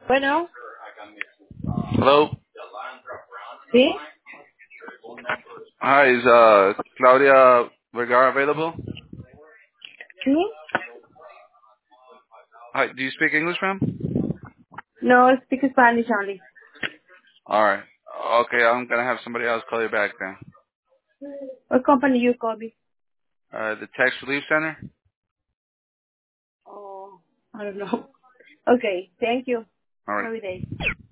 Bueno, Hello. ¿sí? Hi, is Claudia Vergara available? ¿Sí? Hi, do you speak English, ma'am? No, speak Spanish only. All right. Okay, I'm gonna have somebody else call you back then. What company you call me? The Tax Relief Center. Oh, I don't know. Okay, thank you. All right. Have a good day.